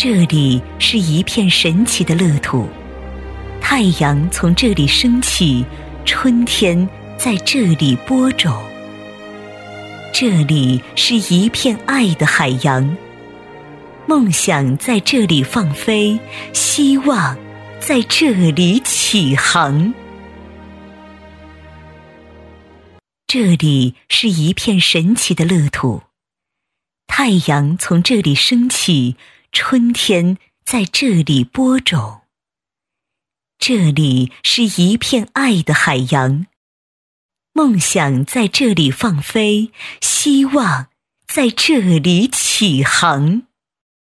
这里是一片神奇的乐土，太阳从这里升起，春天在这里播种。这里是一片爱的海洋，梦想在这里放飞，希望在这里起航。这里是一片神奇的乐土，太阳从这里升起，春天在这里播种。这里是一片爱的海洋，梦想在这里放飞，希望在这里起航。